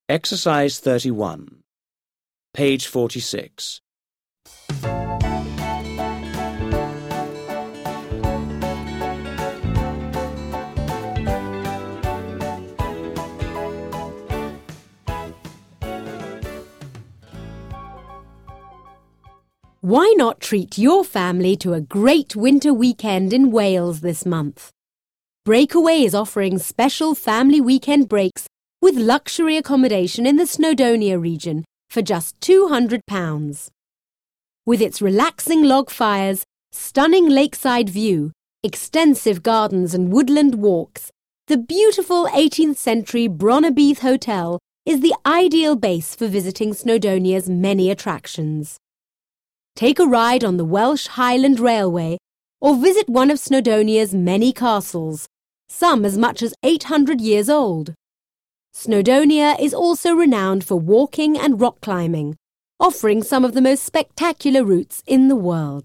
Exercise 31, page 46. Why not treat your family to a great winter weekend in Wales this month? Breakaway is offering special family weekend breaks with luxury accommodation in the Snowdonia region for just £200. With its relaxing log fires, stunning lakeside view, extensive gardens and woodland walks, the beautiful 18th century Bronnabeath Hotel is the ideal base for visiting Snowdonia's many attractions. Take a ride on the Welsh Highland Railway or visit one of Snowdonia's many castles, some as much as 800 years old. Snowdonia is also renowned for walking and rock climbing, offering some of the most spectacular routes in the world.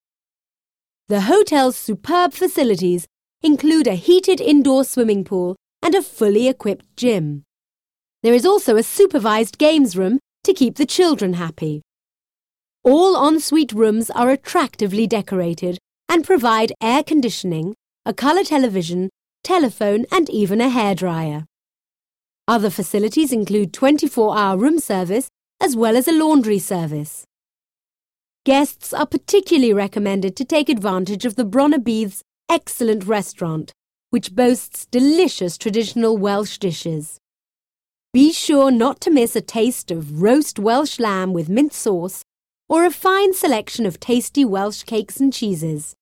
The hotel's superb facilities include a heated indoor swimming pool and a fully equipped gym. There is also a supervised games room to keep the children happy. All ensuite rooms are attractively decorated and provide air conditioning, a colour television, telephone and even a hairdryer. Other facilities include 24-hour room service as well as a laundry service. Guests are particularly recommended to take advantage of the Bronnabeath's excellent restaurant, which boasts delicious traditional Welsh dishes. Be sure not to miss a taste of roast Welsh lamb with mint sauce or a fine selection of tasty Welsh cakes and cheeses.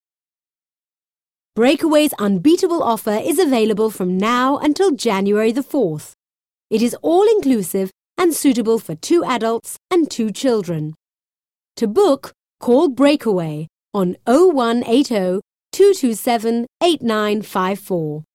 Breakaway's unbeatable offer is available from now until January the 4th. It is all-inclusive and suitable for 2 adults and 2 children. To book, call Breakaway on 0180 227 8954.